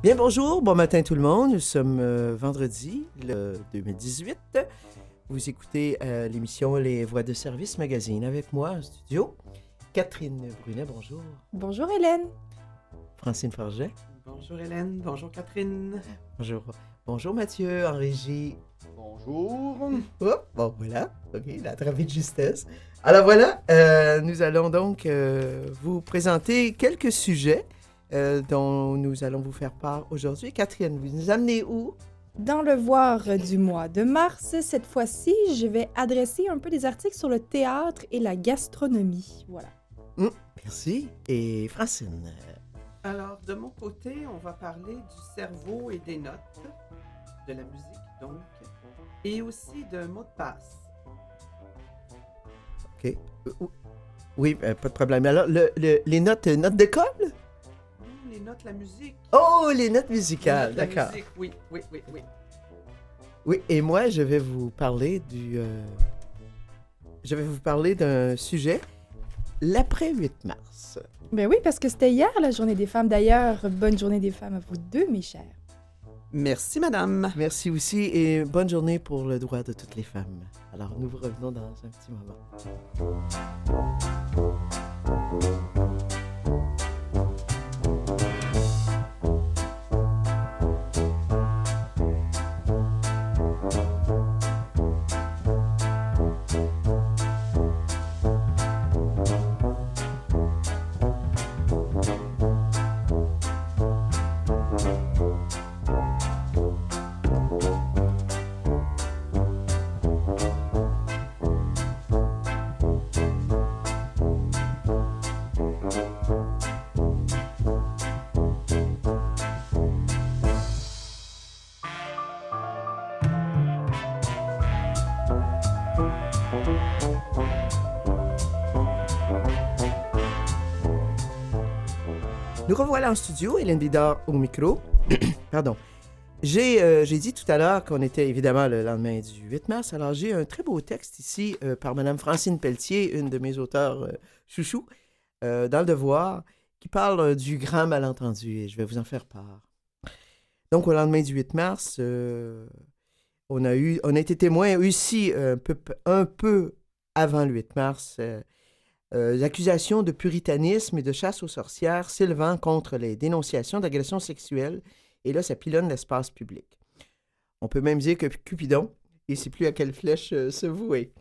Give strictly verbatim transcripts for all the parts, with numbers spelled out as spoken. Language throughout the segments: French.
Bien, bonjour, bon matin tout le monde. Nous sommes euh, vendredi, le deux mille dix-huit. Vous écoutez euh, l'émission Les Voix de Service Magazine avec moi en studio. Catherine Brunet, bonjour. Bonjour Hélène. Francine Farget. Bonjour Hélène, bonjour Catherine. Bonjour. Bonjour Mathieu en régie. Bonjour. Oh, bon, voilà. OK, il a attrapé de justesse. Alors voilà, euh, nous allons donc euh, vous présenter quelques sujets euh, dont nous allons vous faire part aujourd'hui. Catherine, vous nous amenez où? Dans le voir du mois de mars, cette fois-ci, je vais adresser un peu des articles sur le théâtre et la gastronomie. Voilà. Mmh, merci. Et Francine? Alors, de mon côté, on va parler du cerveau et des notes, de la musique donc, et aussi d'un mot de passe. OK. Euh, oui, euh, pas de problème. Alors, le, le, les notes, euh, notes d'école? Mmh, les notes, la musique. Oh, les notes Les musicales, notes, la d'accord. musique, oui, oui, oui, oui. Oui, et moi, je vais vous parler du... euh, je vais vous parler d'un sujet, l'après huit mars. Ben oui, parce que c'était hier la journée des femmes. D'ailleurs, bonne journée des femmes à vous deux, mes chers. Merci madame. Merci aussi et bonne journée pour le droit de toutes les femmes. Alors, nous vous revenons dans un petit moment. Nous revoilà en studio, Hélène Bidard au micro. Pardon. J'ai, euh, j'ai dit tout à l'heure qu'on était évidemment le lendemain du huit mars. Alors, j'ai un très beau texte ici euh, par Mme Francine Pelletier, une de mes auteurs euh, chouchous, euh, dans Le Devoir, qui parle euh, du grand malentendu et je vais vous en faire part. Donc, au lendemain du huit mars, euh, on, a eu, on a été témoin aussi un peu, un peu avant le huit mars euh, Euh, l'accusations de puritanisme et de chasse aux sorcières s'élevant contre les dénonciations d'agressions sexuelles. Et là, ça pilonne l'espace public. On peut même dire que Cupidon, il ne sait plus à quelle flèche euh, se vouer.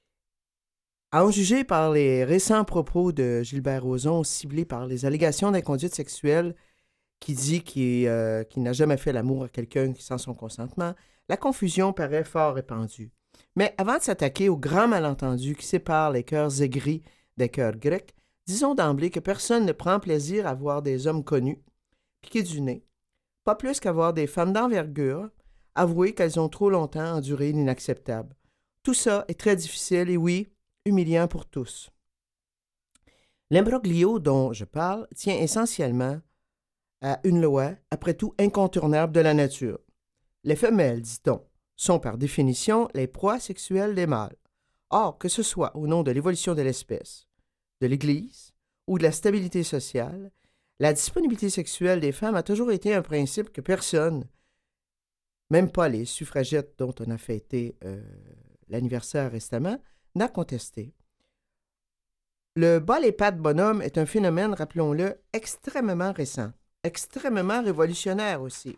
À en juger par les récents propos de Gilbert Rozon, ciblés par les allégations d'inconduite sexuelle, qui dit qu'il, euh, qu'il n'a jamais fait l'amour à quelqu'un sans son consentement, la confusion paraît fort répandue. Mais avant de s'attaquer au grand malentendu qui sépare les cœurs aigris des cœurs grecs, disons d'emblée que personne ne prend plaisir à voir des hommes connus, piqués du nez, pas plus qu'à voir des femmes d'envergure, avouer qu'elles ont trop longtemps enduré l'inacceptable. Tout ça est très difficile et oui, humiliant pour tous. L'imbroglio dont je parle tient essentiellement à une loi, après tout incontournable de la nature. Les femelles, dit-on, sont par définition les proies sexuelles des mâles. Or, que ce soit au nom de l'évolution de l'espèce, de l'Église ou de la stabilité sociale, la disponibilité sexuelle des femmes a toujours été un principe que personne, même pas les suffragettes dont on a fêté euh, l'anniversaire récemment, n'a contesté. Le bas les pattes bonhomme est un phénomène, rappelons-le, extrêmement récent, extrêmement révolutionnaire aussi.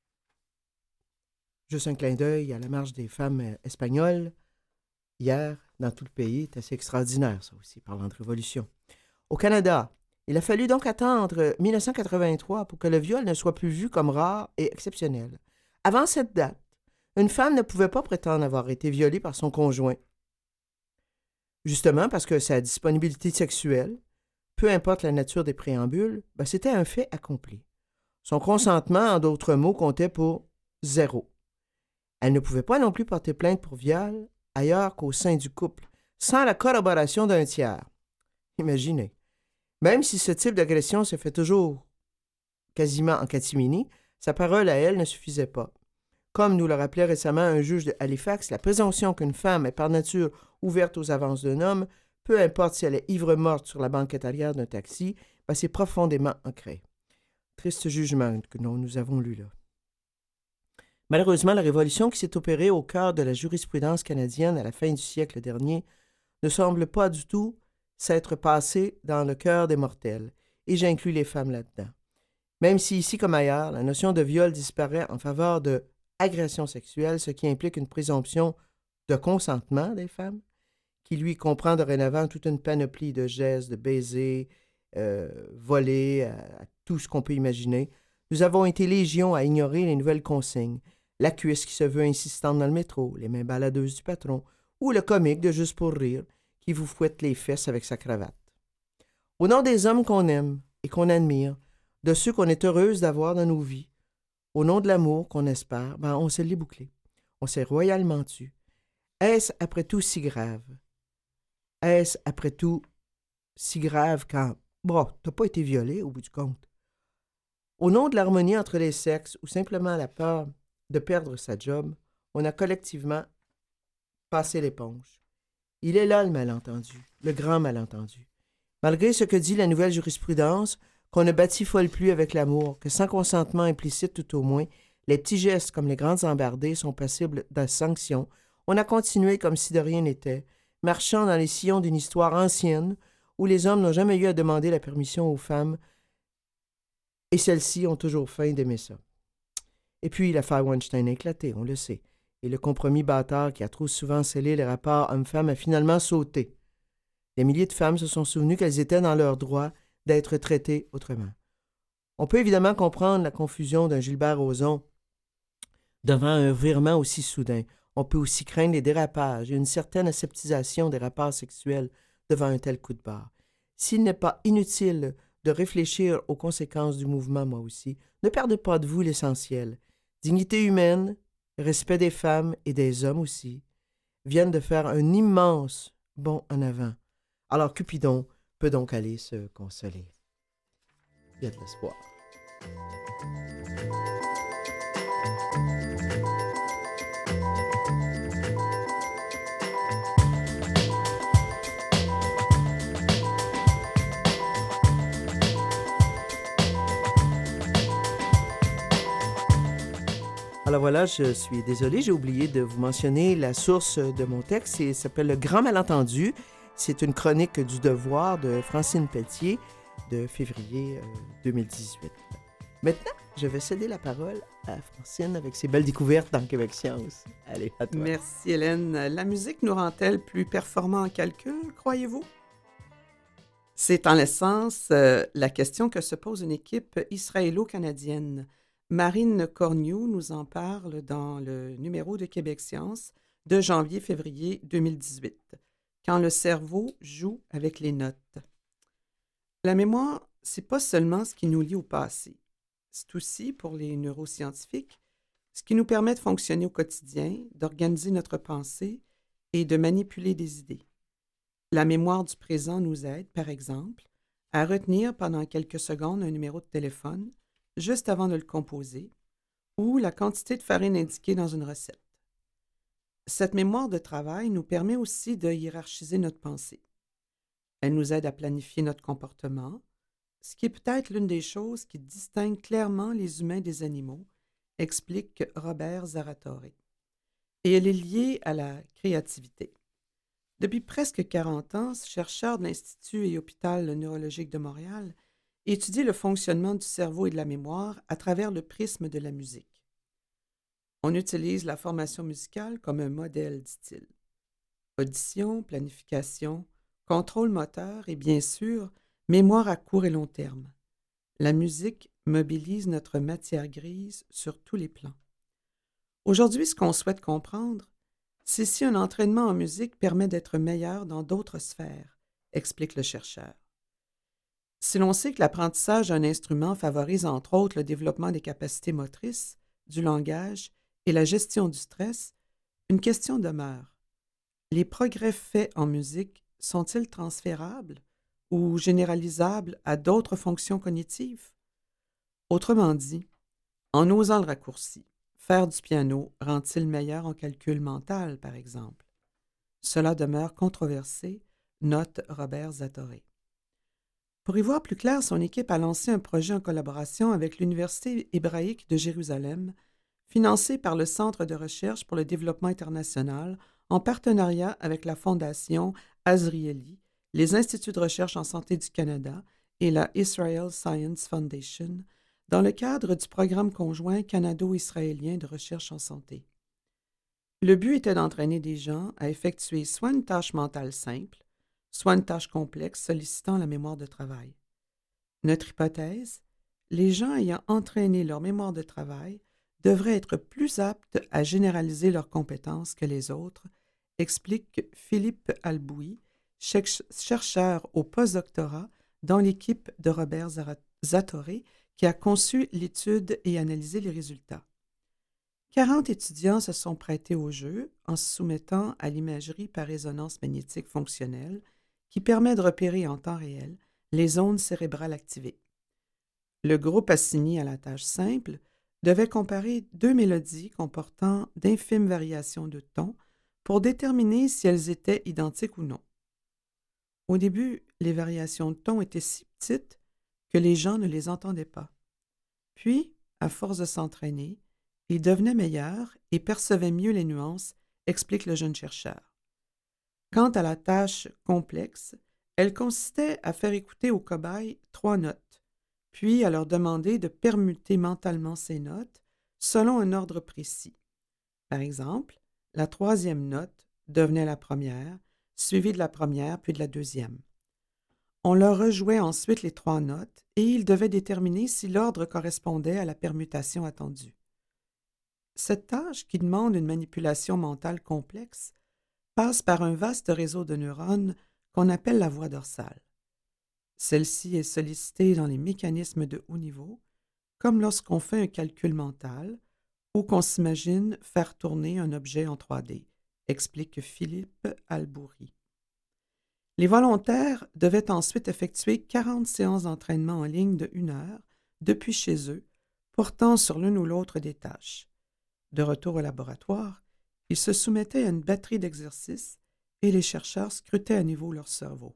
Juste un clin d'œil à la marche des femmes espagnoles, hier, dans tout le pays, c'est assez extraordinaire, ça aussi, parlant de révolution. Au Canada, il a fallu donc attendre dix-neuf cent quatre-vingt-trois pour que le viol ne soit plus vu comme rare et exceptionnel. Avant cette date, une femme ne pouvait pas prétendre avoir été violée par son conjoint. Justement parce que sa disponibilité sexuelle, peu importe la nature des préambules, ben c'était un fait accompli. Son consentement, en d'autres mots, comptait pour zéro. Elle ne pouvait pas non plus porter plainte pour viol ailleurs qu'au sein du couple, sans la corroboration d'un tiers. Imaginez. Même si ce type d'agression se fait toujours quasiment en catimini, sa parole à elle ne suffisait pas. Comme nous le rappelait récemment un juge de Halifax, la présomption qu'une femme est par nature ouverte aux avances d'un homme, peu importe si elle est ivre-morte sur la banquette arrière d'un taxi, ben c'est profondément ancré. triste jugement que nous, nous avons lu là. Malheureusement, la révolution qui s'est opérée au cœur de la jurisprudence canadienne à la fin du siècle dernier ne semble pas du tout s'être passée dans le cœur des mortels, et j'inclus les femmes là-dedans. Même si ici comme ailleurs, la notion de viol disparaît en faveur de agression sexuelle, ce qui implique une présomption de consentement des femmes, qui lui comprend dorénavant toute une panoplie de gestes, de baisers, euh, volés, à, à tout ce qu'on peut imaginer. Nous avons été légion à ignorer les nouvelles consignes, la cuisse qui se veut insistante dans le métro, les mains baladeuses du patron, ou le comique de Juste pour rire, qui vous fouette les fesses avec sa cravate. Au nom des hommes qu'on aime et qu'on admire, de ceux qu'on est heureuse d'avoir dans nos vies, au nom de l'amour qu'on espère, ben on se l'est bouclé. On s'est royalement tu. Est-ce après tout si grave? Est-ce après tout si grave quand, bon, t'as pas été violé au bout du compte? Au nom de l'harmonie entre les sexes ou simplement la peur de perdre sa job, on a collectivement passé l'éponge. Il est là le malentendu, le grand malentendu. Malgré ce que dit la nouvelle jurisprudence, qu'on ne batifole plus avec l'amour, que sans consentement implicite tout au moins, les petits gestes comme les grandes embardées sont passibles de sanctions, on a continué comme si de rien n'était, marchant dans les sillons d'une histoire ancienne où les hommes n'ont jamais eu à demander la permission aux femmes et celles-ci ont toujours faim d'aimer ça. Et puis l'affaire Weinstein a éclaté, on le sait, et le compromis bâtard qui a trop souvent scellé les rapports homme-femme a finalement sauté. Des milliers de femmes se sont souvenues qu'elles étaient dans leur droit d'être traitées autrement. On peut évidemment comprendre la confusion d'un Gilbert Rozon devant un virement aussi soudain. On peut aussi craindre les dérapages et une certaine aseptisation des rapports sexuels devant un tel coup de barre. S'il n'est pas inutile de réfléchir aux conséquences du mouvement, moi aussi, ne perdez pas de vous l'essentiel. Dignité humaine, respect des femmes et des hommes aussi, viennent de faire un immense bond en avant. Alors Cupidon peut donc aller se consoler. Il y a de l'espoir. Alors voilà, je suis désolée, j'ai oublié de vous mentionner la source de mon texte. Il s'appelle « Le grand malentendu ». C'est une chronique du Devoir de Francine Pelletier de février euh, deux mille dix-huit. Maintenant, je vais céder la parole à Francine avec ses belles découvertes dans Québec Science. Allez, à toi. Merci Hélène. La musique nous rend-elle plus performants en calcul, croyez-vous? C'est en l'essence euh, la question que se pose une équipe israélo-canadienne. Marine Corniou nous en parle dans le numéro de Québec Science de janvier-février deux mille dix-huit. Quand le cerveau joue avec les notes. La mémoire, c'est pas seulement ce qui nous lie au passé. C'est aussi, pour les neuroscientifiques, ce qui nous permet de fonctionner au quotidien, d'organiser notre pensée et de manipuler des idées. La mémoire du présent nous aide, par exemple, à retenir pendant quelques secondes un numéro de téléphone juste avant de le composer ou la quantité de farine indiquée dans une recette. Cette mémoire de travail nous permet aussi de hiérarchiser notre pensée. Elle nous aide à planifier notre comportement, ce qui est peut-être l'une des choses qui distingue clairement les humains des animaux, explique Robert Zaratore. Et elle est liée à la créativité. Depuis presque quarante ans, ce chercheur de l'Institut et Hôpital neurologique de Montréal étudie le fonctionnement du cerveau et de la mémoire à travers le prisme de la musique. On utilise la formation musicale comme un modèle, dit-il. Audition, planification, contrôle moteur et bien sûr, mémoire à court et long terme. La musique mobilise notre matière grise sur tous les plans. Aujourd'hui, ce qu'on souhaite comprendre, c'est si un entraînement en musique permet d'être meilleur dans d'autres sphères, explique le chercheur. Si l'on sait que l'apprentissage d'un instrument favorise entre autres le développement des capacités motrices, du langage et la gestion du stress, une question demeure. Les progrès faits en musique sont-ils transférables ou généralisables à d'autres fonctions cognitives? Autrement dit, en osant le raccourci, faire du piano rend-il meilleur en calcul mental, par exemple? Cela demeure controversé, note Robert Zatoré. Pour y voir plus clair, son équipe a lancé un projet en collaboration avec l'Université hébraïque de Jérusalem, financé par le Centre de recherche pour le développement international, en partenariat avec la Fondation Azrieli, les Instituts de recherche en santé du Canada et la Israel Science Foundation, dans le cadre du programme conjoint canado-israélien de recherche en santé. Le but était d'entraîner des gens à effectuer soit une tâche mentale simple, soit une tâche complexe sollicitant la mémoire de travail. Notre hypothèse, les gens ayant entraîné leur mémoire de travail devraient être plus aptes à généraliser leurs compétences que les autres, explique Philippe Alboui, chercheur au postdoctorat dans l'équipe de Robert Zatoré, qui a conçu l'étude et analysé les résultats. quarante étudiants se sont prêtés au jeu en se soumettant à l'imagerie par résonance magnétique fonctionnelle qui permet de repérer en temps réel les zones cérébrales activées. Le groupe assigné à la tâche simple devait comparer deux mélodies comportant d'infimes variations de ton pour déterminer si elles étaient identiques ou non. Au début, les variations de ton étaient si petites que les gens ne les entendaient pas. Puis, à force de s'entraîner, ils devenaient meilleurs et percevaient mieux les nuances, explique le jeune chercheur. Quant à la tâche complexe, elle consistait à faire écouter aux cobayes trois notes, puis à leur demander de permuter mentalement ces notes selon un ordre précis. Par exemple, la troisième note devenait la première, suivie de la première puis de la deuxième. On leur rejouait ensuite les trois notes et ils devaient déterminer si l'ordre correspondait à la permutation attendue. Cette tâche, qui demande une manipulation mentale complexe, passe par un vaste réseau de neurones qu'on appelle la voie dorsale. Celle-ci est sollicitée dans les mécanismes de haut niveau, comme lorsqu'on fait un calcul mental ou qu'on s'imagine faire tourner un objet en trois D, explique Philippe Albouri. Les volontaires devaient ensuite effectuer quarante séances d'entraînement en ligne de une heure depuis chez eux, portant sur l'une ou l'autre des tâches. De retour au laboratoire, ils se soumettaient à une batterie d'exercices et les chercheurs scrutaient à nouveau leur cerveau.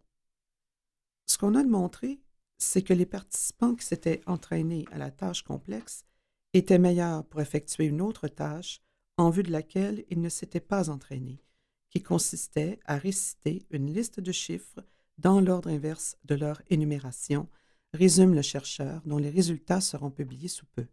Ce qu'on a démontré, c'est que les participants qui s'étaient entraînés à la tâche complexe étaient meilleurs pour effectuer une autre tâche en vue de laquelle ils ne s'étaient pas entraînés, qui consistait à réciter une liste de chiffres dans l'ordre inverse de leur énumération, résume le chercheur, dont les résultats seront publiés sous peu.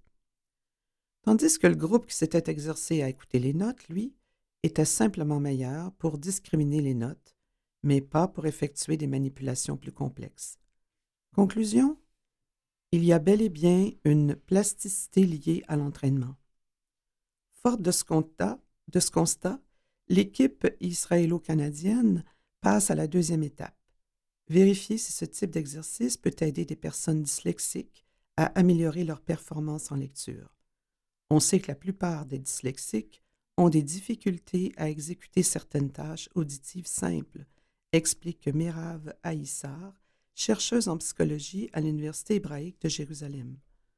Tandis que le groupe qui s'était exercé à écouter les notes, lui, était simplement meilleur pour discriminer les notes, mais pas pour effectuer des manipulations plus complexes. Conclusion, il y a bel et bien une plasticité liée à l'entraînement. Forte de ce constat, de ce constat, l'équipe israélo-canadienne passe à la deuxième étape. Vérifier si ce type d'exercice peut aider des personnes dyslexiques à améliorer leur performance en lecture. On sait que la plupart des dyslexiques ont des difficultés à exécuter certaines tâches auditives simples, explique Merav Aïssar, chercheuse en psychologie à l'Université hébraïque de Jérusalem.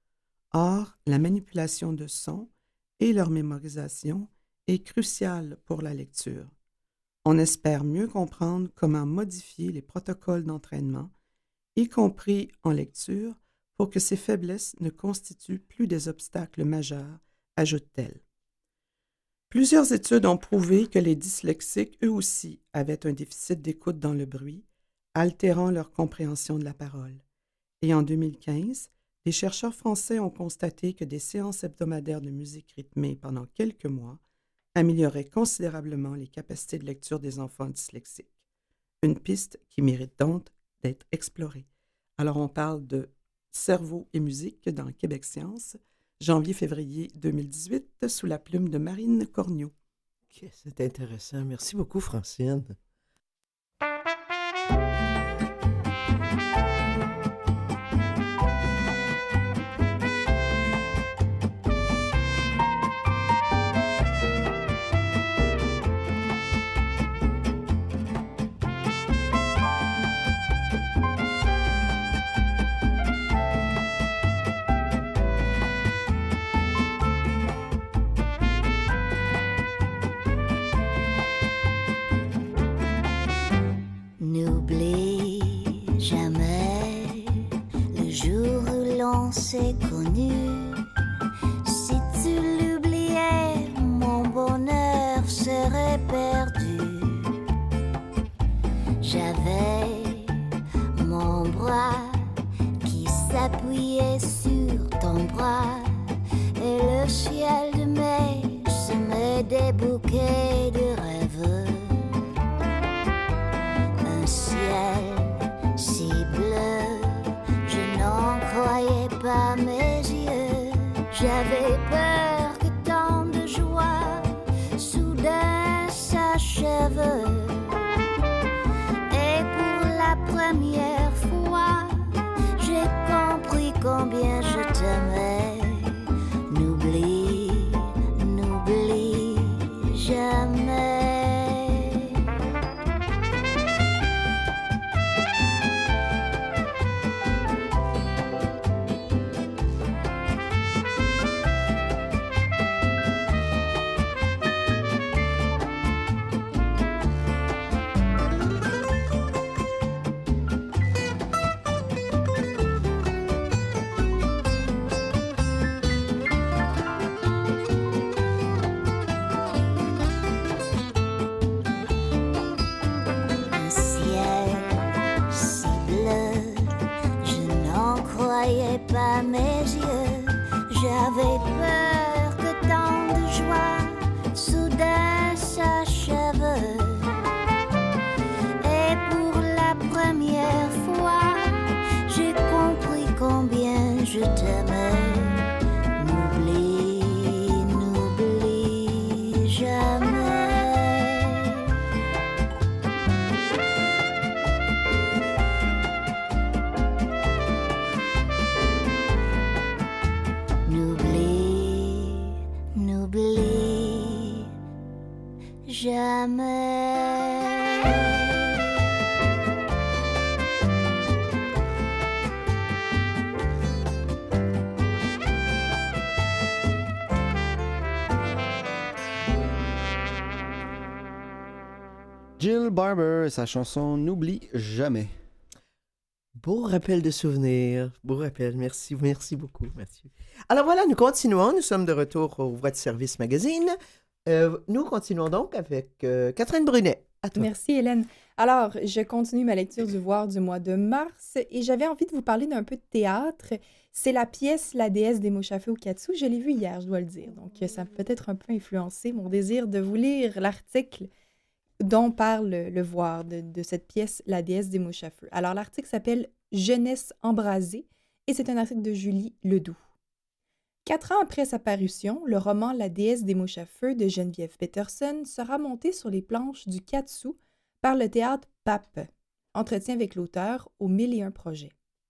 Or, la manipulation de sons et leur mémorisation est cruciale pour la lecture. On espère mieux comprendre comment modifier les protocoles d'entraînement, y compris en lecture, pour que ces faiblesses ne constituent plus des obstacles majeurs, ajoute-t-elle. Plusieurs études ont prouvé que les dyslexiques, eux aussi, avaient un déficit d'écoute dans le bruit, altérant leur compréhension de la parole. Et en deux mille quinze, les chercheurs français ont constaté que des séances hebdomadaires de musique rythmée pendant quelques mois amélioraient considérablement les capacités de lecture des enfants dyslexiques. Une piste qui mérite donc d'être explorée. Alors on parle de cerveau et musique dans Québec Science, janvier-février deux mille dix-huit, sous la plume de Marine Corniot. Okay, c'est intéressant. Merci beaucoup, Francine. N'oublie jamais on s'est connus. Si tu l'oubliais, mon bonheur serait perdu. J'avais mon bras qui s'appuyait sur ton bras, et le ciel de mai semait des bouquets de rêves. Un ciel si bleu, je n'en croyais pas mes yeux. J'avais peur que tant de joie soudain s'achève. Et pour la première fois, j'ai compris combien je t'aimais. N'oublie, n'oublie jamais. Un ciel si bleu, je n'en croyais pas mes yeux. J'avais peur que tant de joie soudain s'achève. Et pour la première fois, j'ai compris combien je t'aimais. N'oublie, n'oublie jamais. N'oublie, n'oublie jamais. Jill Barber et sa chanson N'oublie jamais. Beau rappel de souvenirs. Beau rappel. Merci, merci beaucoup, Mathieu. Alors voilà, nous continuons. Nous sommes de retour au Voix de service magazine. Euh, nous continuons donc avec euh, Catherine Brunet. À toi. Merci, Hélène. Alors, je continue ma lecture du Voir du mois de mars et j'avais envie de vous parler d'un peu de théâtre. C'est la pièce La déesse des mouches à feu au Katsu. Je l'ai vue hier, je dois le dire. Donc, ça a peut-être un peu influencé mon désir de vous lire l'article dont parle le Voir de, de cette pièce La déesse des mouches à feu. Alors, l'article s'appelle Jeunesse embrasée et c'est un article de Julie Ledoux. Quatre ans après sa parution, le roman La déesse des mouches à feu de Geneviève Peterson sera monté sur les planches du Katsu par le théâtre Pape. Entretien avec l'auteur au mille et un projets.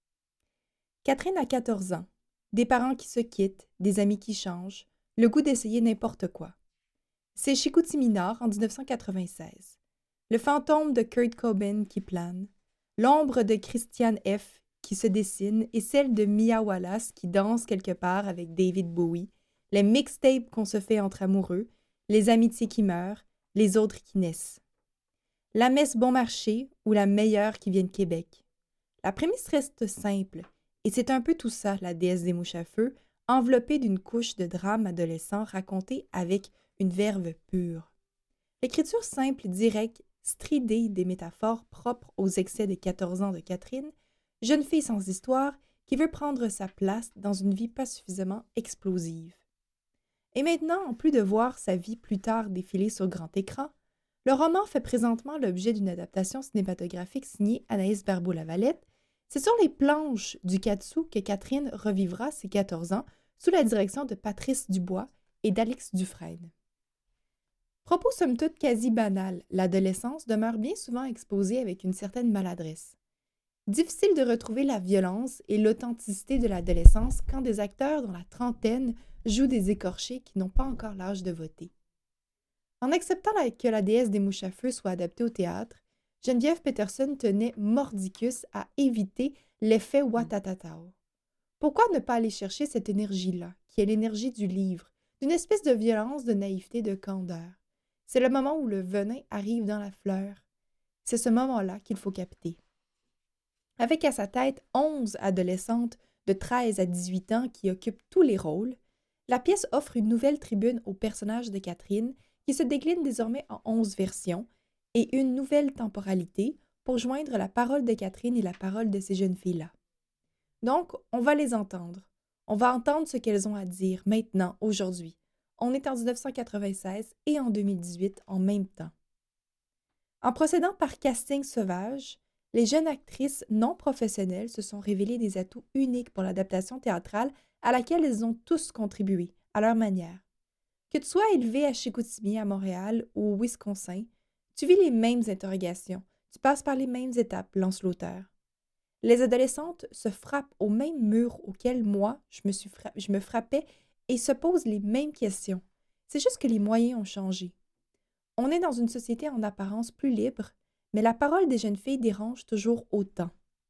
Catherine a quatorze ans, des parents qui se quittent, des amis qui changent, le goût d'essayer n'importe quoi. C'est Chicoutimi Nord en dix-neuf cent quatre-vingt-seize. Le fantôme de Kurt Cobain qui plane, l'ombre de Christiane F. qui se dessine et celle de Mia Wallace qui danse quelque part avec David Bowie, les mixtapes qu'on se fait entre amoureux, les amitiés qui meurent, les autres qui naissent. La messe bon marché ou la meilleure qui vient de Québec. La prémisse reste simple, et c'est un peu tout ça, la déesse des mouches à feu, enveloppée d'une couche de drame adolescent raconté avec une verve pure. L'écriture simple et directe, stridée des métaphores propres aux excès de quatorze ans de Catherine, jeune fille sans histoire qui veut prendre sa place dans une vie pas suffisamment explosive. Et maintenant, en plus de voir sa vie plus tard défiler sur grand écran, le roman fait présentement l'objet d'une adaptation cinématographique signée Anaïs Barbeau-Lavalette. C'est sur les planches du Katsu que Catherine revivra ses quatorze ans sous la direction de Patrice Dubois et d'Alix Dufresne. Propos somme toute quasi banal, l'adolescence demeure bien souvent exposée avec une certaine maladresse. Difficile de retrouver la violence et l'authenticité de l'adolescence quand des acteurs dans la trentaine jouent des écorchés qui n'ont pas encore l'âge de voter. En acceptant la, que la déesse des mouches à feu soit adaptée au théâtre, Geneviève Peterson tenait mordicus à éviter l'effet Watatatao. Pourquoi ne pas aller chercher cette énergie-là, qui est l'énergie du livre, d'une espèce de violence, de naïveté, de candeur? C'est le moment où le venin arrive dans la fleur. C'est ce moment-là qu'il faut capter. Avec à sa tête onze adolescentes de treize à dix-huit ans qui occupe tous les rôles, la pièce offre une nouvelle tribune au personnage de Catherine qui se décline désormais en onze versions et une nouvelle temporalité pour joindre la parole de Catherine et la parole de ces jeunes filles-là. Donc, on va les entendre. On va entendre ce qu'elles ont à dire maintenant, aujourd'hui. On est en dix-neuf cent quatre-vingt-seize et en deux mille dix-huit en même temps. En procédant par casting sauvage, les jeunes actrices non professionnelles se sont révélées des atouts uniques pour l'adaptation théâtrale à laquelle elles ont tous contribué, à leur manière. Que tu sois élevé à Chicoutimi, à Montréal ou au Wisconsin, tu vis les mêmes interrogations, tu passes par les mêmes étapes, lance l'auteur. Les adolescentes se frappent au même mur auquel moi, je me, suis fra- je me frappais et se posent les mêmes questions. C'est juste que les moyens ont changé. On est dans une société en apparence plus libre, mais la parole des jeunes filles dérange toujours autant.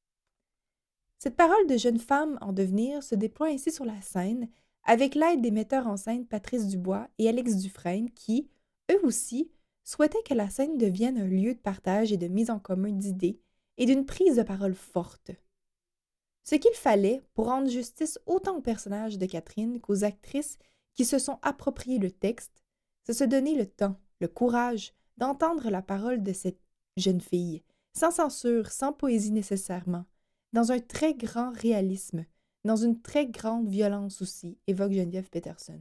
Cette parole de jeune femme en devenir se déploie ainsi sur la scène avec l'aide des metteurs en scène Patrice Dubois et Alex Dufresne qui, eux aussi, souhaitaient que la scène devienne un lieu de partage et de mise en commun d'idées et d'une prise de parole forte. Ce qu'il fallait pour rendre justice autant au personnage de Catherine qu'aux actrices qui se sont appropriées le texte, c'est se donner le temps, le courage d'entendre la parole de cette jeune fille, sans censure, sans poésie nécessairement, dans un très grand réalisme, dans une très grande violence aussi, évoque Geneviève Peterson.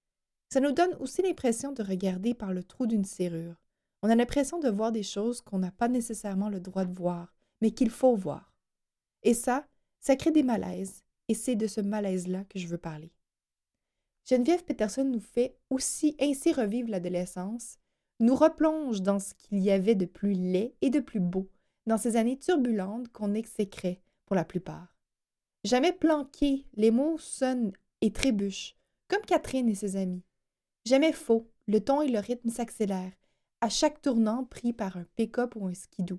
Ça nous donne aussi l'impression de regarder par le trou d'une serrure. On a l'impression de voir des choses qu'on n'a pas nécessairement le droit de voir, mais qu'il faut voir. Et ça, ça crée des malaises, et c'est de ce malaise-là que je veux parler. Geneviève Peterson nous fait aussi ainsi revivre l'adolescence, nous replonge dans ce qu'il y avait de plus laid et de plus beau, dans ces années turbulentes qu'on exécrait pour la plupart. Jamais planqués, les mots sonnent et trébuchent, comme Catherine et ses amis. Jamais faux, le ton et le rythme s'accélèrent, à chaque tournant pris par un pick-up ou un skidoo.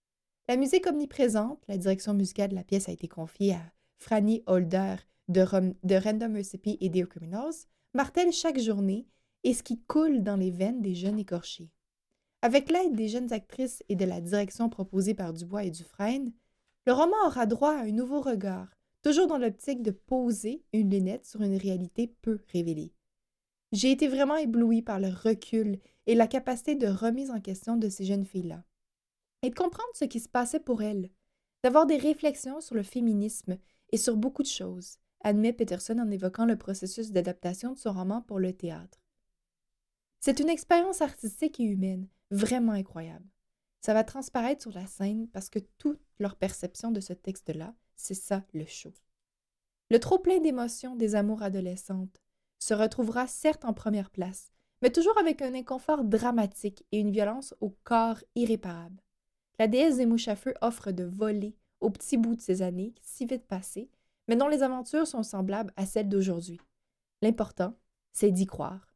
La musique omniprésente, la direction musicale de la pièce a été confiée à Franny Holder de, Rom, de Random Recipe et Deo Criminals, martèle chaque journée et ce qui coule dans les veines des jeunes écorchés. Avec l'aide des jeunes actrices et de la direction proposée par Dubois et Dufresne, le roman aura droit à un nouveau regard, toujours dans l'optique de poser une lunette sur une réalité peu révélée. J'ai été vraiment éblouie par le recul et la capacité de remise en question de ces jeunes filles-là. Et de comprendre ce qui se passait pour elles, d'avoir des réflexions sur le féminisme et sur beaucoup de choses, admet Peterson en évoquant le processus d'adaptation de son roman pour le théâtre. C'est une expérience artistique et humaine vraiment incroyable. Ça va transparaître sur la scène parce que toute leur perception de ce texte-là, c'est ça le show. Le trop-plein d'émotions des amours adolescentes se retrouvera certes en première place, mais toujours avec un inconfort dramatique et une violence au corps irréparable. La déesse des mouches à feu offre de voler au petit bout de ces années si vite passées, mais dont les aventures sont semblables à celles d'aujourd'hui. L'important, c'est d'y croire.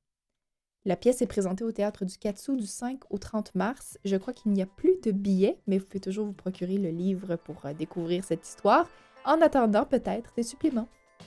La pièce est présentée au Théâtre du Quat'Sous du cinq au trente mars. Je crois qu'il n'y a plus de billets, mais vous pouvez toujours vous procurer le livre pour euh, découvrir cette histoire, en attendant peut-être des suppléments.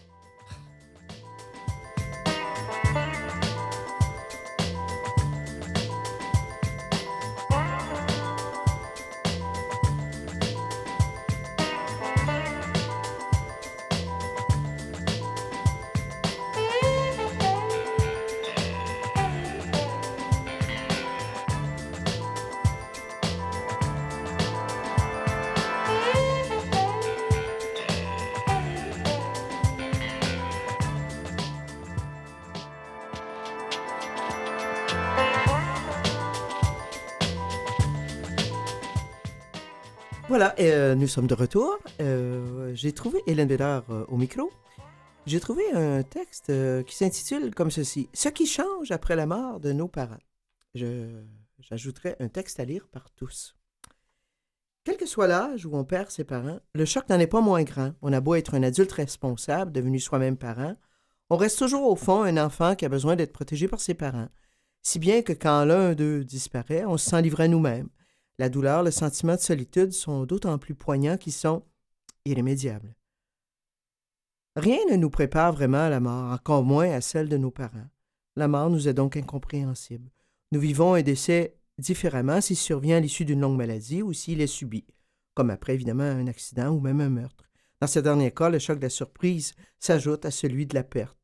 Voilà, euh, nous sommes de retour. Euh, j'ai trouvé Hélène Bédard euh, au micro. J'ai trouvé un texte euh, qui s'intitule comme ceci « Ce qui change après la mort de nos parents ». Je, j'ajouterai un texte à lire par tous. Quel que soit l'âge où on perd ses parents, le choc n'en est pas moins grand. On a beau être un adulte responsable, devenu soi-même parent, on reste toujours au fond un enfant qui a besoin d'être protégé par ses parents. Si bien que quand l'un d'eux disparaît, on se sent livré à nous-mêmes. La douleur, le sentiment de solitude sont d'autant plus poignants qu'ils sont irrémédiables. Rien ne nous prépare vraiment à la mort, encore moins à celle de nos parents. La mort nous est donc incompréhensible. Nous vivons un décès différemment s'il survient à l'issue d'une longue maladie ou s'il est subi, comme après évidemment un accident ou même un meurtre. Dans ce dernier cas, le choc de la surprise s'ajoute à celui de la perte.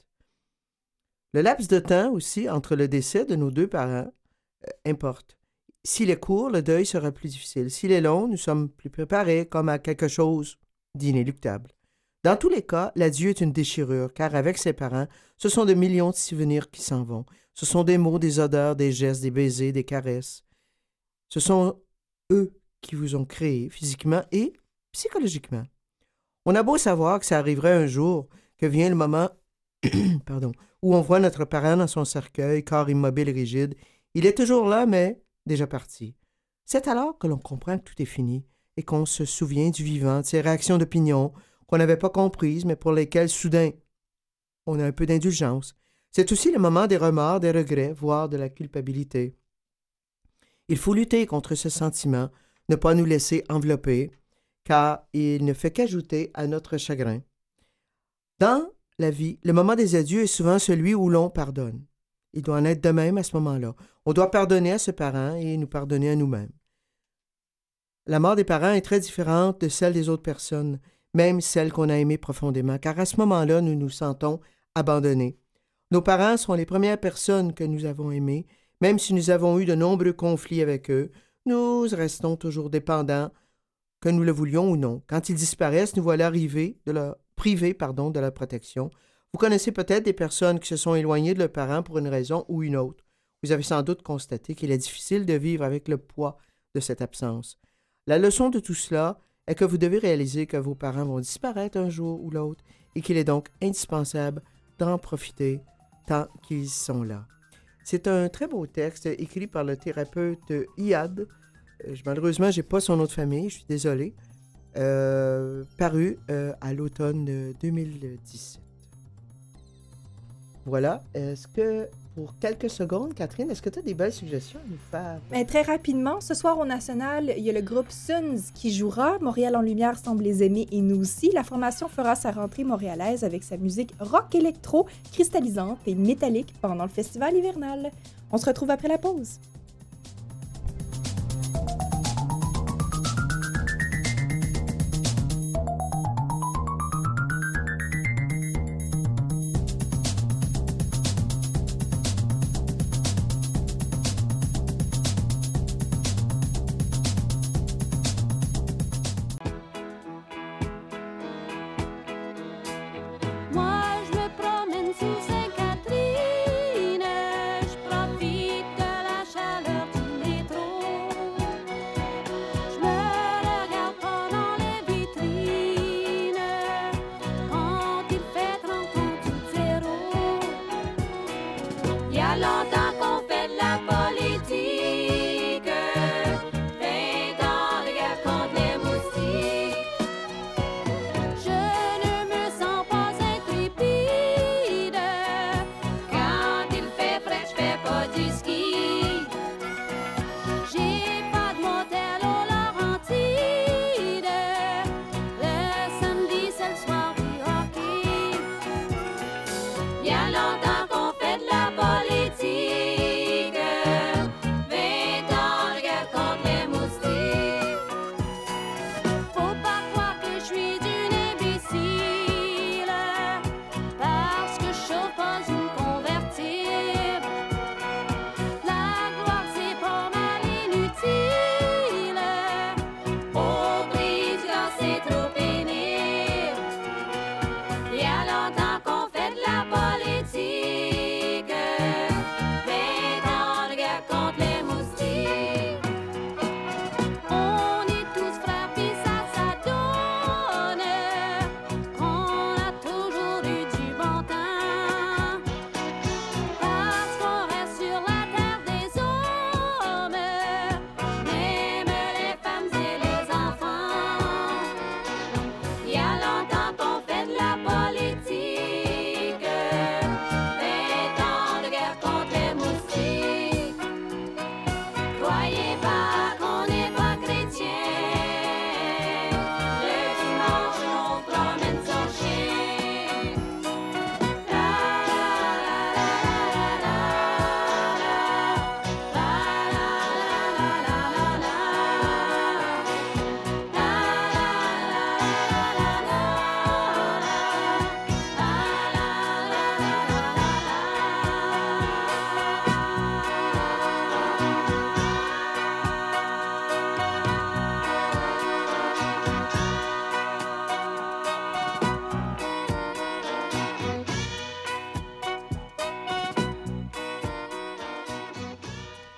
Le laps de temps aussi entre le décès de nos deux parents euh, importe. S'il est court, le deuil sera plus difficile. S'il est long, nous sommes plus préparés comme à quelque chose d'inéluctable. Dans tous les cas, l'adieu est une déchirure, car avec ses parents, ce sont de millions de souvenirs qui s'en vont. Ce sont des mots, des odeurs, des gestes, des baisers, des caresses. Ce sont eux qui vous ont créé physiquement et psychologiquement. On a beau savoir que ça arriverait un jour, que vient le moment pardon, où on voit notre parent dans son cercueil, corps immobile et rigide. Il est toujours là, mais déjà parti. C'est alors que l'on comprend que tout est fini et qu'on se souvient du vivant, de ses réactions d'opinion qu'on n'avait pas comprises, mais pour lesquelles, soudain, on a un peu d'indulgence. C'est aussi le moment des remords, des regrets, voire de la culpabilité. Il faut lutter contre ce sentiment, ne pas nous laisser envelopper, car il ne fait qu'ajouter à notre chagrin. Dans la vie, le moment des adieux est souvent celui où l'on pardonne. Il doit en être de même à ce moment-là. On doit pardonner à ses parents et nous pardonner à nous-mêmes. La mort des parents est très différente de celle des autres personnes, même celles qu'on a aimées profondément, car à ce moment-là, nous nous sentons abandonnés. Nos parents sont les premières personnes que nous avons aimées, même si nous avons eu de nombreux conflits avec eux, nous restons toujours dépendants, que nous le voulions ou non. Quand ils disparaissent, nous voilà arrivés de leur, privés pardon, de leur protection. Vous connaissez peut-être des personnes qui se sont éloignées de leurs parents pour une raison ou une autre. Vous avez sans doute constaté qu'il est difficile de vivre avec le poids de cette absence. La leçon de tout cela est que vous devez réaliser que vos parents vont disparaître un jour ou l'autre et qu'il est donc indispensable d'en profiter tant qu'ils sont là. C'est un très beau texte écrit par le thérapeute Iyad. Euh, malheureusement, je n'ai pas son nom de famille, je suis désolé. Euh, paru euh, à l'automne deux mille dix-sept. Voilà. Est-ce que, pour quelques secondes, Catherine, est-ce que tu as des belles suggestions à nous faire? Mais très rapidement, ce soir au National, il y a le groupe Suns qui jouera. Montréal en lumière semble les aimer et nous aussi. La formation fera sa rentrée montréalaise avec sa musique rock électro, cristallisante et métallique pendant le festival hivernal. On se retrouve après la pause. Longtemps qu'on fait de la politique.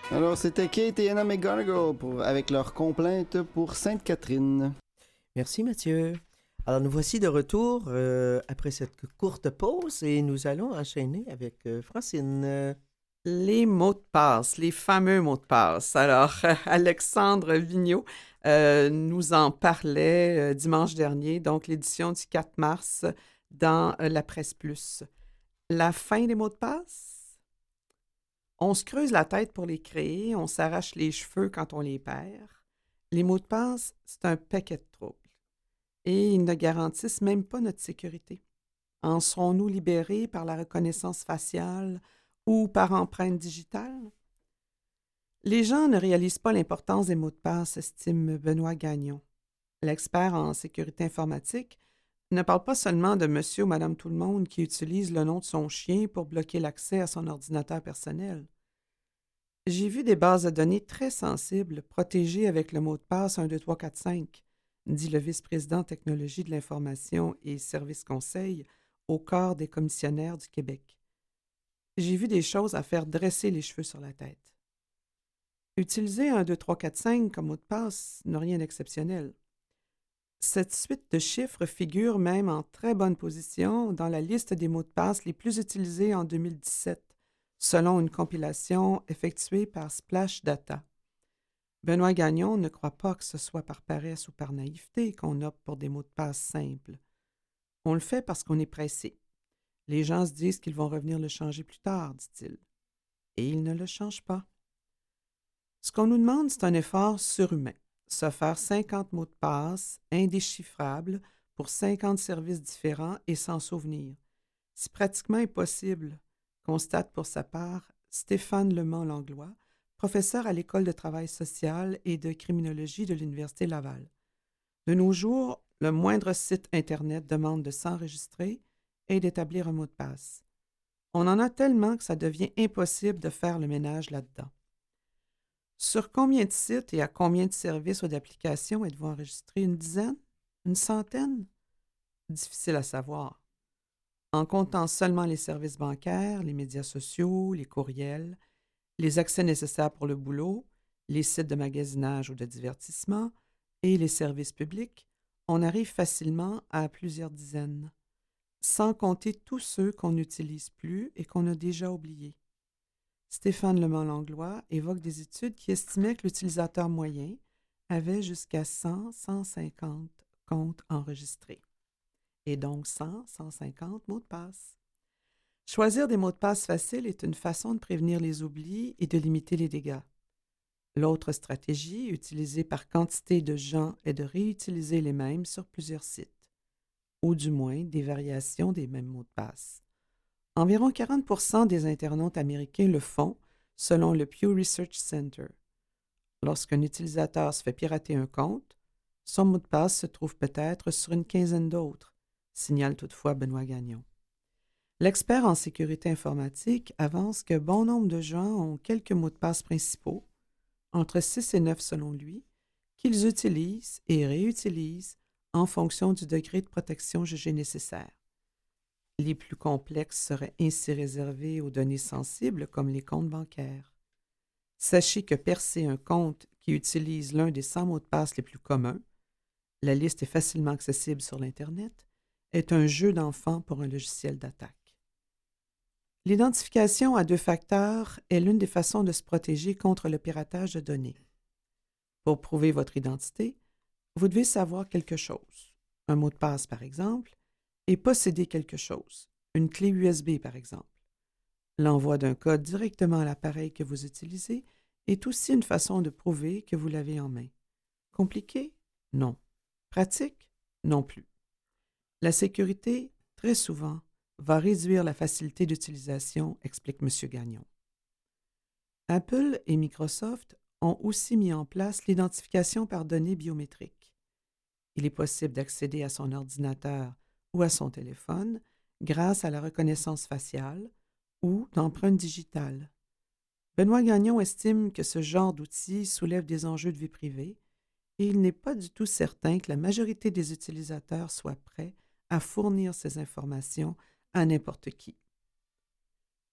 Alors, c'était Kate et Anna McGonigal pour, avec leur complainte pour Sainte-Catherine. Merci Mathieu. Alors nous voici de retour euh, après cette courte pause et nous allons enchaîner avec euh, Francine. Euh, Les mots de passe, les fameux mots de passe. Alors, Alexandre Vigneault euh, nous en parlait euh, dimanche dernier, donc l'édition du quatre mars dans euh, la Presse Plus. La fin des mots de passe? On se creuse la tête pour les créer, on s'arrache les cheveux quand on les perd. Les mots de passe, c'est un paquet de troubles. Et ils ne garantissent même pas notre sécurité. En serons-nous libérés par la reconnaissance faciale ou par empreinte digitale? Les gens ne réalisent pas l'importance des mots de passe, estime Benoît Gagnon. L'expert en sécurité informatique ne parle pas seulement de monsieur ou madame tout le monde qui utilise le nom de son chien pour bloquer l'accès à son ordinateur personnel. J'ai vu des bases de données très sensibles protégées avec le mot de passe un, deux, trois, quatre, cinq, dit le vice-président technologie de l'information et services conseil au corps des commissionnaires du Québec. J'ai vu des choses à faire dresser les cheveux sur la tête. Utiliser un, deux, trois, quatre, cinq comme mot de passe n'a rien d'exceptionnel. Cette suite de chiffres figure même en très bonne position dans la liste des mots de passe les plus utilisés en deux mille dix-sept, selon une compilation effectuée par Splash Data. Benoît Gagnon ne croit pas que ce soit par paresse ou par naïveté qu'on opte pour des mots de passe simples. On le fait parce qu'on est pressé. Les gens se disent qu'ils vont revenir le changer plus tard, dit-il. Et ils ne le changent pas. Ce qu'on nous demande, c'est un effort surhumain. Se faire cinquante mots de passe indéchiffrables pour cinquante services différents et sans souvenir. C'est pratiquement impossible, constate pour sa part Stéphane Lemont-Langlois, professeur à l'École de travail social et de criminologie de l'Université Laval. De nos jours, le moindre site Internet demande de s'enregistrer et d'établir un mot de passe. On en a tellement que ça devient impossible de faire le ménage là-dedans. Sur combien de sites et à combien de services ou d'applications êtes-vous enregistré? Une dizaine? Une centaine? Difficile à savoir. En comptant seulement les services bancaires, les médias sociaux, les courriels, les accès nécessaires pour le boulot, les sites de magasinage ou de divertissement et les services publics, on arrive facilement à plusieurs dizaines, sans compter tous ceux qu'on n'utilise plus et qu'on a déjà oubliés. Stéphane Lemont-Langlois évoque des études qui estimaient que l'utilisateur moyen avait jusqu'à cent à cent cinquante comptes enregistrés, et donc cent à cent cinquante mots de passe. Choisir des mots de passe faciles est une façon de prévenir les oublis et de limiter les dégâts. L'autre stratégie, utilisée par quantité de gens, est de réutiliser les mêmes sur plusieurs sites, ou du moins des variations des mêmes mots de passe. Environ quarante pour cent des internautes américains le font, selon le Pew Research Center. Lorsqu'un utilisateur se fait pirater un compte, son mot de passe se trouve peut-être sur une quinzaine d'autres, signale toutefois Benoît Gagnon. L'expert en sécurité informatique avance que bon nombre de gens ont quelques mots de passe principaux, entre six et neuf selon lui, qu'ils utilisent et réutilisent en fonction du degré de protection jugé nécessaire. Les plus complexes seraient ainsi réservés aux données sensibles comme les comptes bancaires. Sachez que percer un compte qui utilise l'un des cent mots de passe les plus communs, la liste est facilement accessible sur l'Internet, est un jeu d'enfant pour un logiciel d'attaque. L'identification à deux facteurs est l'une des façons de se protéger contre le piratage de données. Pour prouver votre identité, vous devez savoir quelque chose, un mot de passe par exemple, et posséder quelque chose, une clé U S B par exemple. L'envoi d'un code directement à l'appareil que vous utilisez est aussi une façon de prouver que vous l'avez en main. Compliqué? Non. Pratique? Non plus. La sécurité, très souvent, va réduire la facilité d'utilisation, explique M. Gagnon. Apple et Microsoft ont aussi mis en place l'identification par données biométriques. Il est possible d'accéder à son ordinateur ou à son téléphone grâce à la reconnaissance faciale ou d'empreintes digitales. Benoît Gagnon estime que ce genre d'outils soulève des enjeux de vie privée et il n'est pas du tout certain que la majorité des utilisateurs soient prêts à fournir ces informations à n'importe qui.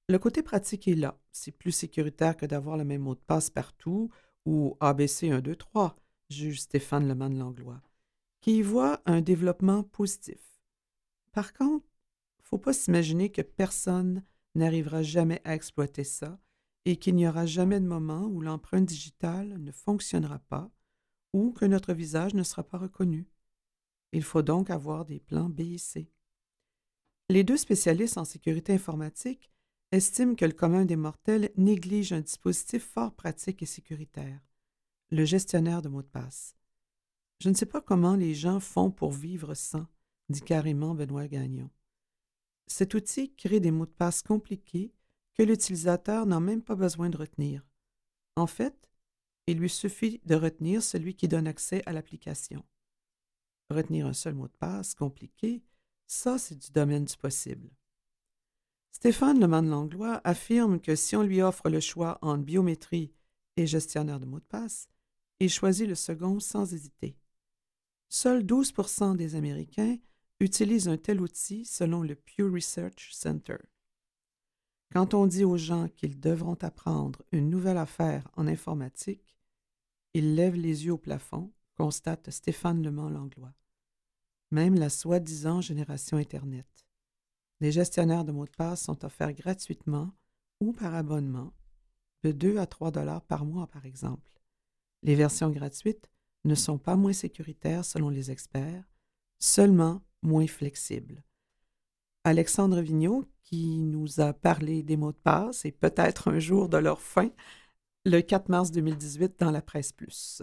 Le côté pratique est là. C'est plus sécuritaire que d'avoir le même mot de passe partout ou A B C un deux trois, juge Stéphane Lemann-Langlois, qui y voit un développement positif. Par contre, il ne faut pas s'imaginer que personne n'arrivera jamais à exploiter ça et qu'il n'y aura jamais de moment où l'empreinte digitale ne fonctionnera pas ou que notre visage ne sera pas reconnu. Il faut donc avoir des plans B et C. Les deux spécialistes en sécurité informatique estiment que le commun des mortels néglige un dispositif fort pratique et sécuritaire, le gestionnaire de mots de passe. Je ne sais pas comment les gens font pour vivre sans, dit carrément Benoît Gagnon. Cet outil crée des mots de passe compliqués que l'utilisateur n'a même pas besoin de retenir. En fait, il lui suffit de retenir celui qui donne accès à l'application. Retenir un seul mot de passe compliqué, ça, c'est du domaine du possible. Stéphane Lemann-Langlois affirme que si on lui offre le choix entre biométrie et gestionnaire de mots de passe, il choisit le second sans hésiter. Seuls douze pour cent des Américains utilisent un tel outil selon le Pew Research Center. Quand on dit aux gens qu'ils devront apprendre une nouvelle affaire en informatique, ils lèvent les yeux au plafond, constate Stéphane Lemann-Langlois. Même la soi-disant génération Internet. Les gestionnaires de mots de passe sont offerts gratuitement ou par abonnement, de deux à trois dollars par mois par exemple. Les versions gratuites ne sont pas moins sécuritaires selon les experts, seulement moins flexibles. Alexandre Vigneault, qui nous a parlé des mots de passe et peut-être un jour de leur fin, le quatre mars deux mille dix-huit dans la Presse Plus.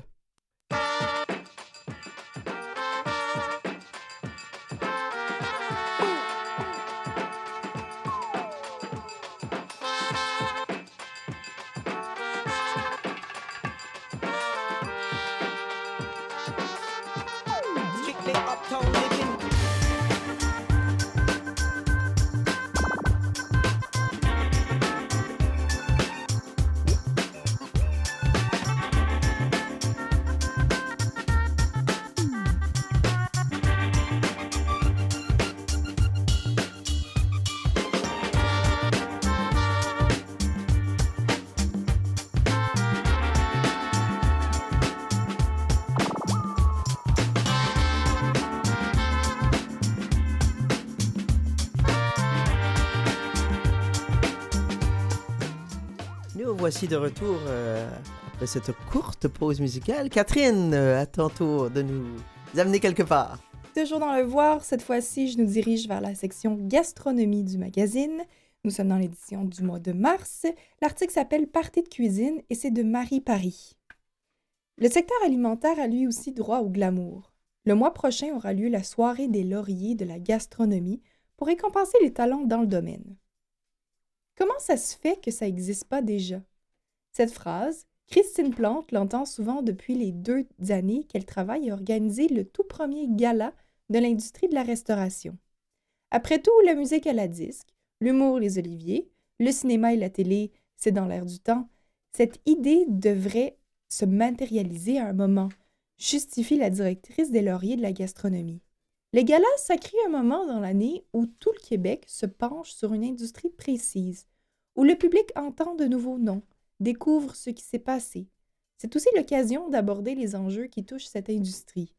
Voici de retour euh, après cette courte pause musicale. Catherine, euh, à ton tour de nous amener quelque part. Toujours dans le voir, cette fois-ci, je nous dirige vers la section gastronomie du magazine. Nous sommes dans l'édition du mois de mars. L'article s'appelle Party de cuisine et c'est de Marie Paris. Le secteur alimentaire a lui aussi droit au glamour. Le mois prochain aura lieu la soirée des lauriers de la gastronomie pour récompenser les talents dans le domaine. Comment ça se fait que ça n'existe pas déjà? Cette phrase, Christine Plante l'entend souvent depuis les deux années qu'elle travaille à organiser le tout premier gala de l'industrie de la restauration. Après tout, la musique à la disque, l'humour les oliviers, le cinéma et la télé, c'est dans l'air du temps. Cette idée devrait se matérialiser à un moment, justifie la directrice des lauriers de la gastronomie. Les galas, ça crée un moment dans l'année où tout le Québec se penche sur une industrie précise, où le public entend de nouveaux noms, découvre ce qui s'est passé. C'est aussi l'occasion d'aborder les enjeux qui touchent cette industrie.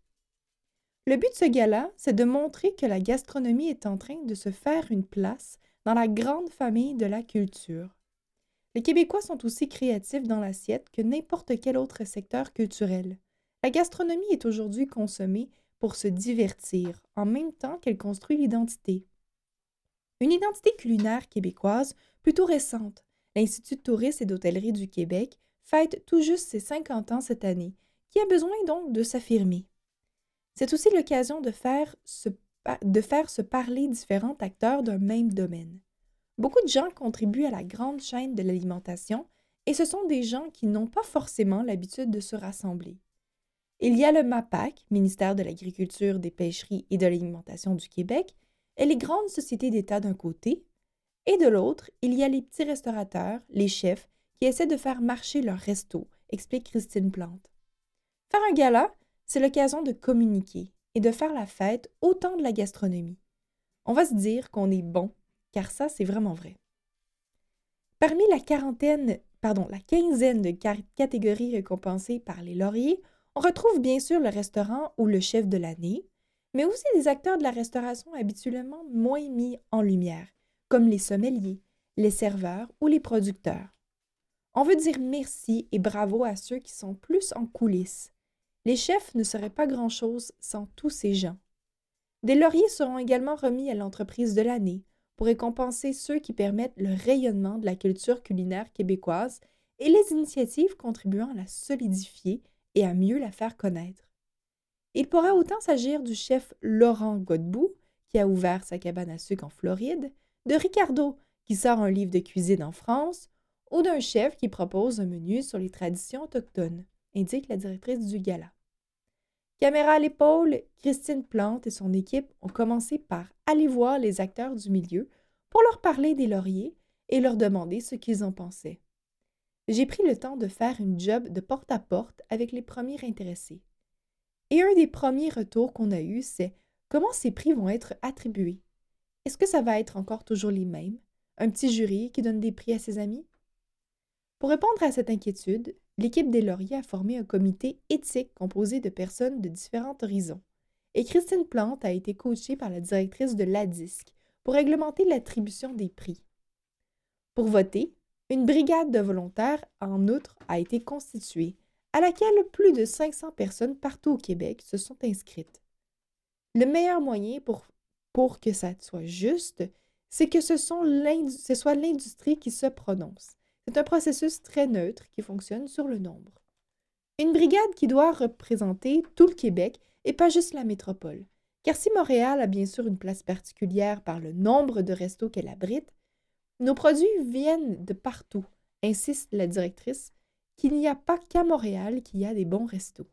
Le but de ce gala, c'est de montrer que la gastronomie est en train de se faire une place dans la grande famille de la culture. Les Québécois sont aussi créatifs dans l'assiette que n'importe quel autre secteur culturel. La gastronomie est aujourd'hui consommée pour se divertir, en même temps qu'elle construit l'identité. Une identité culinaire québécoise plutôt récente. L'Institut de tourisme et d'hôtellerie du Québec fête tout juste ses cinquante ans cette année, qui a besoin donc de s'affirmer. C'est aussi l'occasion de faire, se, de faire se parler différents acteurs d'un même domaine. Beaucoup de gens contribuent à la grande chaîne de l'alimentation et ce sont des gens qui n'ont pas forcément l'habitude de se rassembler. Il y a le MAPAC, Ministère de l'Agriculture, des Pêcheries et de l'Alimentation du Québec, et les grandes sociétés d'État d'un côté, et de l'autre, il y a les petits restaurateurs, les chefs, qui essaient de faire marcher leur resto, explique Christine Plante. Faire un gala, c'est l'occasion de communiquer et de faire la fête autant de la gastronomie. On va se dire qu'on est bon, car ça, c'est vraiment vrai. Parmi la quarantaine, pardon, la quinzaine de car- catégories récompensées par les lauriers, on retrouve bien sûr le restaurant ou le chef de l'année, mais aussi des acteurs de la restauration habituellement moins mis en lumière, comme les sommeliers, les serveurs ou les producteurs. On veut dire merci et bravo à ceux qui sont plus en coulisses. Les chefs ne seraient pas grand-chose sans tous ces gens. Des lauriers seront également remis à l'entreprise de l'année pour récompenser ceux qui permettent le rayonnement de la culture culinaire québécoise et les initiatives contribuant à la solidifier et à mieux la faire connaître. Il pourra autant s'agir du chef Laurent Godbout, qui a ouvert sa cabane à sucre en Floride, de Ricardo, qui sort un livre de cuisine en France, ou d'un chef qui propose un menu sur les traditions autochtones, indique la directrice du gala. Caméra à l'épaule, Christine Plante et son équipe ont commencé par aller voir les acteurs du milieu pour leur parler des lauriers et leur demander ce qu'ils en pensaient. J'ai pris le temps de faire une job de porte-à-porte avec les premiers intéressés. Et un des premiers retours qu'on a eus, c'est comment ces prix vont être attribués. Est-ce que ça va être encore toujours les mêmes? Un petit jury qui donne des prix à ses amis? Pour répondre à cette inquiétude, l'équipe des lauriers a formé un comité éthique composé de personnes de différents horizons. Et Christine Plante a été coachée par la directrice de l'A D I S C pour réglementer l'attribution des prix. Pour voter, une brigade de volontaires, en outre, a été constituée, à laquelle plus de cinq cents personnes partout au Québec se sont inscrites. Le meilleur moyen pour, pour que ça soit juste, c'est que ce, sont ce soit l'industrie qui se prononce. C'est un processus très neutre qui fonctionne sur le nombre. Une brigade qui doit représenter tout le Québec et pas juste la métropole. Car si Montréal a bien sûr une place particulière par le nombre de restos qu'elle abrite, nos produits viennent de partout, insiste la directrice, qu'il n'y a pas qu'à Montréal qu'il y a des bons restos.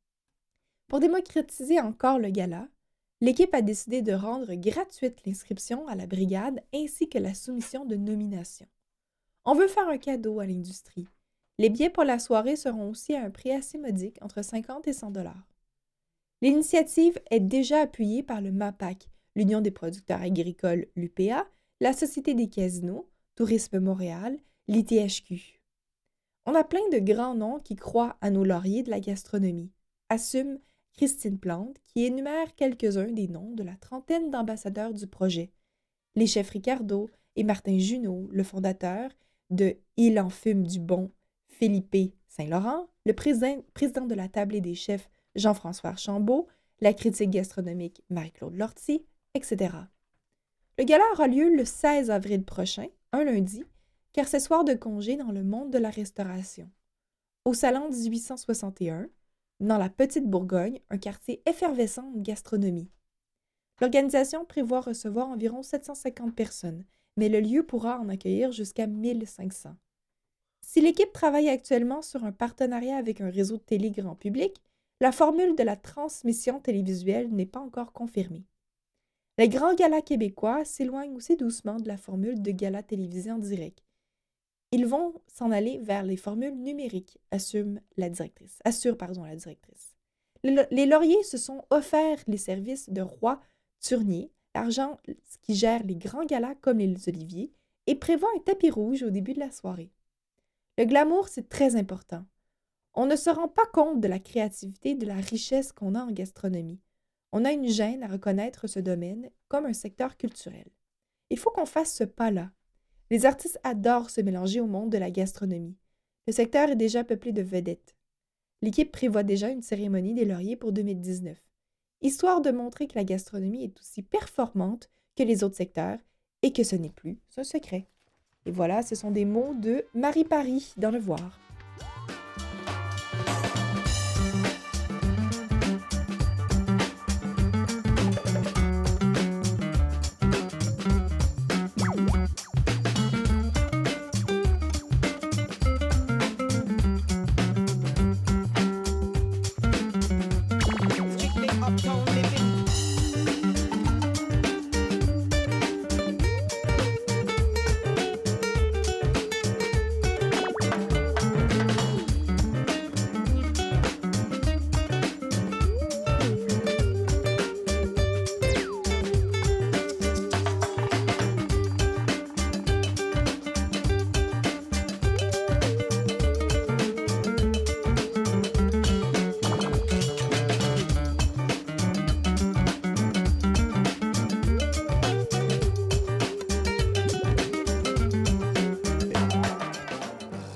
Pour démocratiser encore le gala, l'équipe a décidé de rendre gratuite l'inscription à la brigade ainsi que la soumission de nomination. On veut faire un cadeau à l'industrie. Les billets pour la soirée seront aussi à un prix assez modique, entre cinquante et cent dollars. L'initiative est déjà appuyée par le M A P A C, l'Union des producteurs agricoles, l'U P A, la Société des casinos, Tourisme Montréal, l'I T H Q. On a plein de grands noms qui croient à nos lauriers de la gastronomie, assume Christine Plante, qui énumère quelques-uns des noms de la trentaine d'ambassadeurs du projet. Les chefs Ricardo et Martin Junot, le fondateur de Il en fume du bon, Philippe Saint-Laurent, le président, président de la Tablée des chefs Jean-François Archambault, la critique gastronomique Marie-Claude Lortie, et cetera. Le gala aura lieu le seize avril prochain, un lundi, car c'est soir de congé dans le monde de la restauration. Au Salon dix-huit cent soixante et un, dans la Petite Bourgogne, un quartier effervescent en gastronomie. L'organisation prévoit recevoir environ sept cent cinquante personnes, mais le lieu pourra en accueillir jusqu'à mille cinq cents. Si l'équipe travaille actuellement sur un partenariat avec un réseau de télé grand public, la formule de la transmission télévisuelle n'est pas encore confirmée. Les grands galas québécois s'éloignent aussi doucement de la formule de gala télévisé en direct. Ils vont s'en aller vers les formules numériques, assume la directrice, assure pardon, la directrice. Les, les lauriers se sont offerts les services de roi Turnier, l'argent qui gère les grands galas comme les oliviers, et prévoit un tapis rouge au début de la soirée. Le glamour, c'est très important. On ne se rend pas compte de la créativité et de la richesse qu'on a en gastronomie. On a une gêne à reconnaître ce domaine comme un secteur culturel. Il faut qu'on fasse ce pas-là. Les artistes adorent se mélanger au monde de la gastronomie. Le secteur est déjà peuplé de vedettes. L'équipe prévoit déjà une cérémonie des lauriers pour deux mille dix-neuf, histoire de montrer que la gastronomie est aussi performante que les autres secteurs et que ce n'est plus un secret. Et voilà, ce sont des mots de Marie Paris dans Le Voir.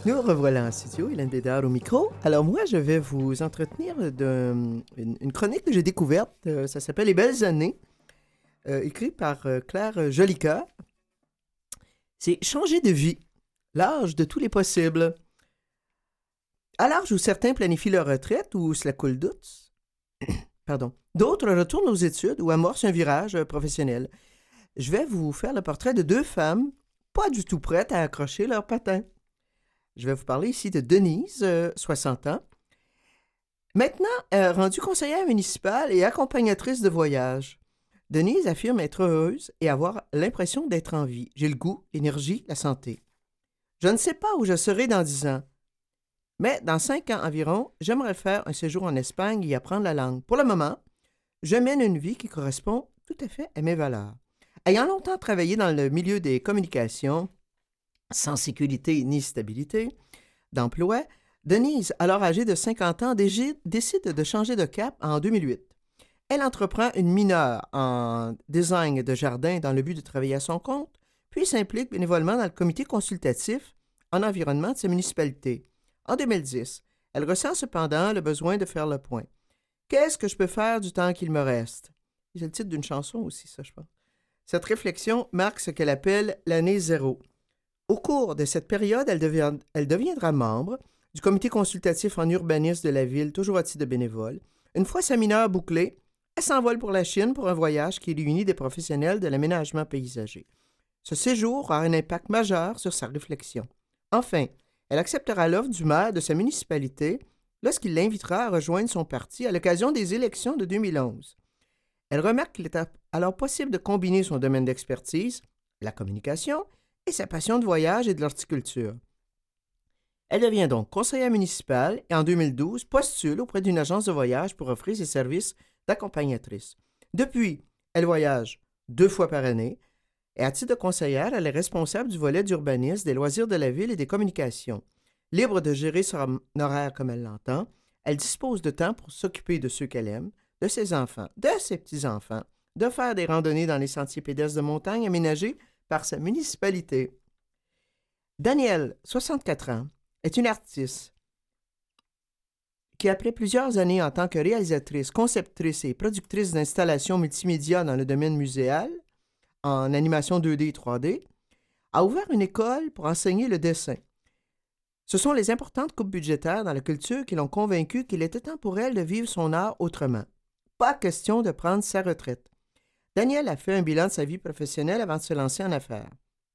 Nous revoilà en studio, Hélène Bédard au micro. Alors moi, je vais vous entretenir d'une une chronique que j'ai découverte. Euh, ça s'appelle « Les belles années euh, », écrite par euh, Claire Jolicoeur. C'est « Changer de vie, l'âge de tous les possibles ». À l'âge où certains planifient leur retraite ou se la coulent douce, pardon, d'autres retournent aux études ou amorcent un virage euh, professionnel. Je vais vous faire le portrait de deux femmes pas du tout prêtes à accrocher leur patin. Je vais vous parler ici de Denise, euh, soixante ans. Maintenant, euh, rendue conseillère municipale et accompagnatrice de voyage. Denise affirme être heureuse et avoir l'impression d'être en vie. J'ai le goût, l'énergie, la santé. Je ne sais pas où je serai dans dix ans, mais dans cinq ans environ, j'aimerais faire un séjour en Espagne et y apprendre la langue. Pour le moment, je mène une vie qui correspond tout à fait à mes valeurs. Ayant longtemps travaillé dans le milieu des communications, sans sécurité ni stabilité d'emploi, Denise, alors âgée de cinquante ans, décide de changer de cap en deux mille huit. Elle entreprend une mineure en design de jardin dans le but de travailler à son compte, puis s'implique bénévolement dans le comité consultatif en environnement de sa municipalité. En deux mille dix, elle ressent cependant le besoin de faire le point. Qu'est-ce que je peux faire du temps qu'il me reste? C'est le titre d'une chanson aussi, ça, je pense. Cette réflexion marque ce qu'elle appelle l'année zéro. Au cours de cette période, elle, devient, elle deviendra membre du comité consultatif en urbanisme de la ville, toujours à titre de bénévole. Une fois sa mineure bouclée, elle s'envole pour la Chine pour un voyage qui réunit des professionnels de l'aménagement paysager. Ce séjour aura un impact majeur sur sa réflexion. Enfin, elle acceptera l'offre du maire de sa municipalité lorsqu'il l'invitera à rejoindre son parti à l'occasion des élections de deux mille onze. Elle remarque qu'il est alors possible de combiner son domaine d'expertise, la communication, et sa passion de voyage et de l'horticulture. Elle devient donc conseillère municipale et en deux mille douze postule auprès d'une agence de voyage pour offrir ses services d'accompagnatrice. Depuis, elle voyage deux fois par année et à titre de conseillère, elle est responsable du volet d'urbanisme, des loisirs de la ville et des communications. Libre de gérer son horaire comme elle l'entend, elle dispose de temps pour s'occuper de ceux qu'elle aime, de ses enfants, de ses petits-enfants, de faire des randonnées dans les sentiers pédestres de montagne aménagés par sa municipalité. Danielle, soixante-quatre ans, est une artiste qui, après plusieurs années en tant que réalisatrice, conceptrice et productrice d'installations multimédia dans le domaine muséal, en animation deux D et trois D, a ouvert une école pour enseigner le dessin. Ce sont les importantes coupes budgétaires dans la culture qui l'ont convaincue qu'il était temps pour elle de vivre son art autrement. Pas question de prendre sa retraite. Danielle a fait un bilan de sa vie professionnelle avant de se lancer en affaires.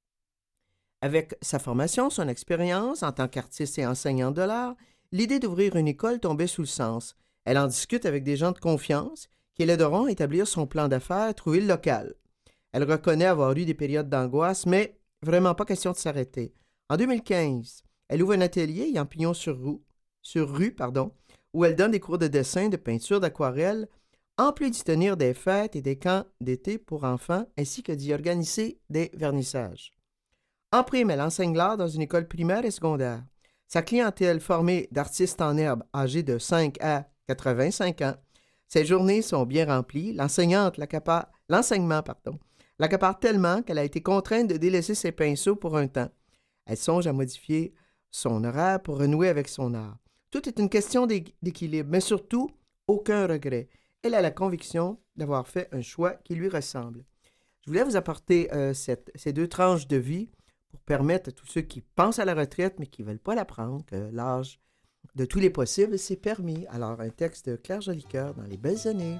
Avec sa formation, son expérience en tant qu'artiste et enseignante de l'art, l'idée d'ouvrir une école tombait sous le sens. Elle en discute avec des gens de confiance qui l'aideront à établir son plan d'affaires et trouver le local. Elle reconnaît avoir eu des périodes d'angoisse, mais vraiment pas question de s'arrêter. En deux mille quinze, elle ouvre un atelier en pignon sur rue, sur rue pardon, où elle donne des cours de dessin, de peinture, d'aquarelle, en plus d'y tenir des fêtes et des camps d'été pour enfants, ainsi que d'y organiser des vernissages. En prime, elle enseigne l'art dans une école primaire et secondaire. Sa clientèle formée d'artistes en herbe âgés de cinq à quatre-vingt-cinq ans. Ses journées sont bien remplies. L'enseignante l'accapare, l'enseignement pardon, l'accapare tellement qu'elle a été contrainte de délaisser ses pinceaux pour un temps. Elle songe à modifier son horaire pour renouer avec son art. Tout est une question d'équilibre, mais surtout, aucun regret. Elle a la conviction d'avoir fait un choix qui lui ressemble. Je voulais vous apporter euh, cette, ces deux tranches de vie pour permettre à tous ceux qui pensent à la retraite mais qui ne veulent pas la prendre que l'âge de tous les possibles, c'est permis. Alors, un texte de Claire Jolicoeur dans Les belles années.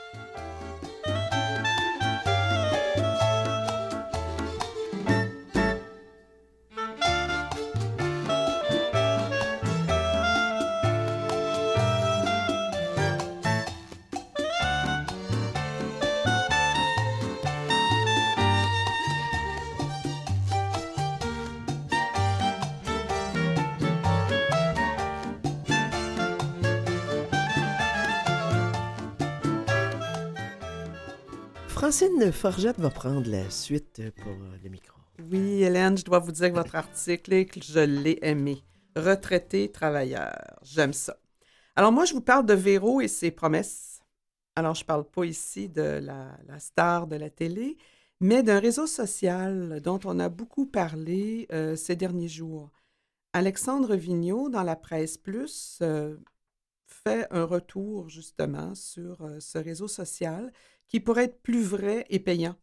Francine Forgette va prendre la suite pour le micro. Oui, Hélène, je dois vous dire que votre article, je l'ai aimé. Retraité, travailleur. J'aime ça. Alors moi, je vous parle de Véro et ses promesses. Alors, je ne parle pas ici de la, la star de la télé, mais d'un réseau social dont on a beaucoup parlé euh, ces derniers jours. Alexandre Vigneault, dans la Presse Plus, euh, fait un retour justement sur euh, ce réseau social qui pourrait être plus vrai et payant.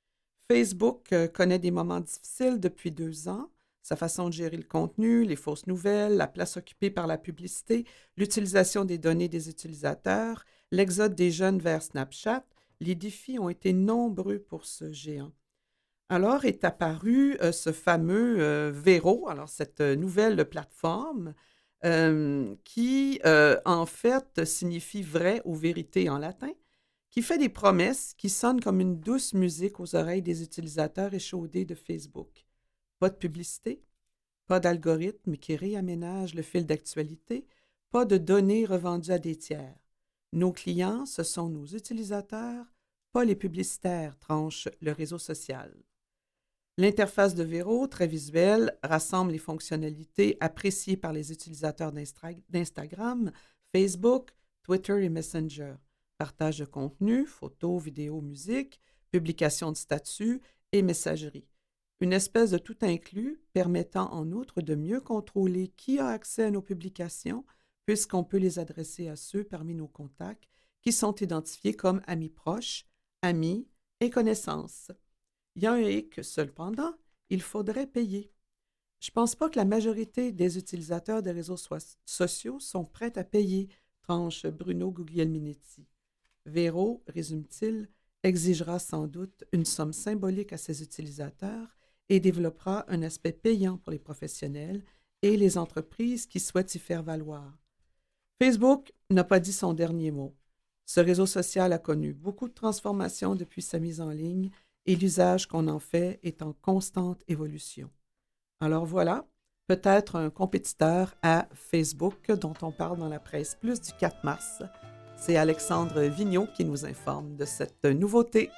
Facebook euh, connaît des moments difficiles depuis deux ans. Sa façon de gérer le contenu, les fausses nouvelles, la place occupée par la publicité, l'utilisation des données des utilisateurs, l'exode des jeunes vers Snapchat, les défis ont été nombreux pour ce géant. Alors est apparu euh, ce fameux euh, Vero, alors cette euh, nouvelle plateforme euh, qui, euh, en fait, signifie vrai ou vérité en latin, qui fait des promesses qui sonnent comme une douce musique aux oreilles des utilisateurs échaudés de Facebook. Pas de publicité, pas d'algorithme qui réaménage le fil d'actualité, pas de données revendues à des tiers. Nos clients, ce sont nos utilisateurs, pas les publicitaires, tranche le réseau social. L'interface de Vero, très visuelle, rassemble les fonctionnalités appréciées par les utilisateurs d'Insta- d'Instagram, Facebook, Twitter et Messenger. Partage de contenu, photos, vidéos, musique, publication de statuts et messagerie. Une espèce de tout inclus permettant en outre de mieux contrôler qui a accès à nos publications, puisqu'on peut les adresser à ceux parmi nos contacts qui sont identifiés comme amis proches, amis et connaissances. Il y a un hic, cependant, il faudrait payer. Je ne pense pas que la majorité des utilisateurs des réseaux so- sociaux sont prêts à payer, tranche Bruno Guglielminetti. Vero, résume-t-il, exigera sans doute une somme symbolique à ses utilisateurs et développera un aspect payant pour les professionnels et les entreprises qui souhaitent y faire valoir. Facebook n'a pas dit son dernier mot. Ce réseau social a connu beaucoup de transformations depuis sa mise en ligne et l'usage qu'on en fait est en constante évolution. Alors voilà, peut-être un compétiteur à Facebook dont on parle dans la Presse Plus du quatre mars. C'est Alexandre Vigneault qui nous informe de cette nouveauté.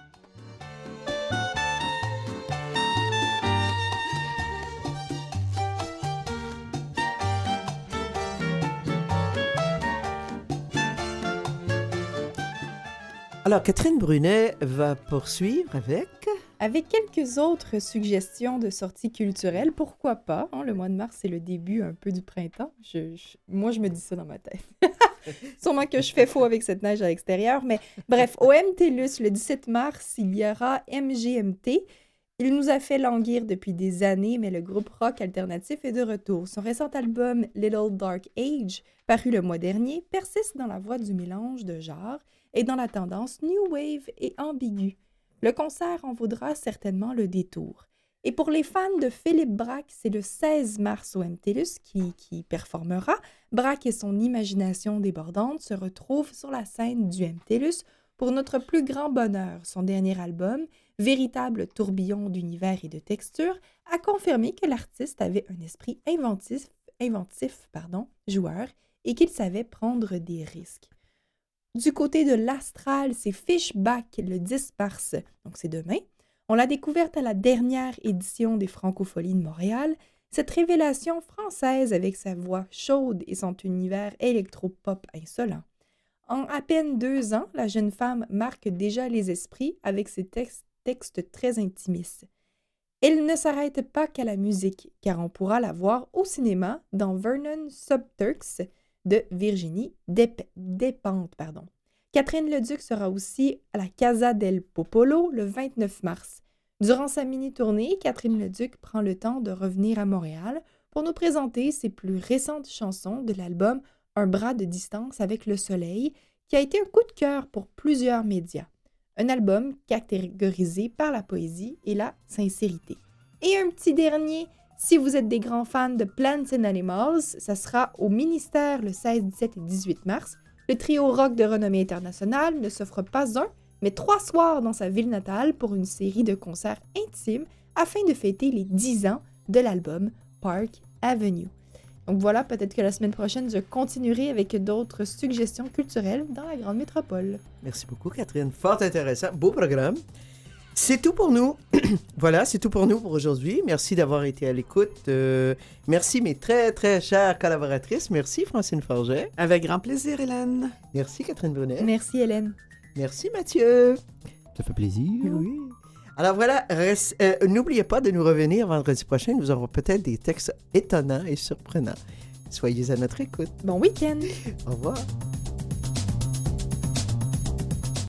Alors, Catherine Brunet va poursuivre avec... Avec quelques autres suggestions de sorties culturelles, pourquoi pas? Hein, le mois de mars, c'est le début un peu du printemps. Je, je, moi, je me dis ça dans ma tête. Sûrement que je fais faux avec cette neige à l'extérieur, mais bref, au M T L U S, le dix-sept mars, il y aura M G M T. Il nous a fait languir depuis des années, mais le groupe rock alternatif est de retour. Son récent album Little Dark Age, paru le mois dernier, persiste dans la voie du mélange de genres et dans la tendance new wave et ambiguë. Le concert en vaudra certainement le détour. Et pour les fans de Philippe Braque, c'est le seize mars au M T L U S qui, qui performera. Braque et son imagination débordante se retrouvent sur la scène du M T L U S pour notre plus grand bonheur. Son dernier album, véritable tourbillon d'univers et de textures, a confirmé que l'artiste avait un esprit inventif, inventif pardon, joueur et qu'il savait prendre des risques. Du côté de l'astral, c'est Fishback le dix mars, donc c'est demain. On l'a découverte à la dernière édition des Francopholies de Montréal. Cette révélation française avec sa voix chaude et son univers électro-pop insolent. En à peine deux ans, la jeune femme marque déjà les esprits avec ses textes, textes très intimistes. Elle ne s'arrête pas qu'à la musique, car on pourra la voir au cinéma dans Vernon Subterks de Virginie Dep- Despentes. Pardon. Catherine Leduc sera aussi à la Casa del Popolo le vingt-neuf mars. Durant sa mini-tournée, Catherine Leduc prend le temps de revenir à Montréal pour nous présenter ses plus récentes chansons de l'album Un bras de distance avec le soleil, qui a été un coup de cœur pour plusieurs médias. Un album catégorisé par la poésie et la sincérité. Et un petit dernier, si vous êtes des grands fans de Plants and Animals, ça sera au Ministère le seize, dix-sept et dix-huit mars. Le trio rock de renommée internationale ne s'offre pas un, mais trois soirs dans sa ville natale pour une série de concerts intimes afin de fêter les dix ans de l'album Park Avenue. Donc voilà, peut-être que la semaine prochaine, je continuerai avec d'autres suggestions culturelles dans la grande métropole. Merci beaucoup, Catherine. Fort intéressant. Beau programme. C'est tout pour nous. Voilà, c'est tout pour nous pour aujourd'hui. Merci d'avoir été à l'écoute. Euh, merci mes très, très chères collaboratrices. Merci, Francine Forget. Avec grand plaisir, Hélène. Merci, Catherine Brunet. Merci, Hélène. Merci, Mathieu. Ça fait plaisir. Oui. Alors voilà, reste- euh, n'oubliez pas de nous revenir vendredi prochain. Nous aurons peut-être des textes étonnants et surprenants. Soyez à notre écoute. Bon week-end! Au revoir.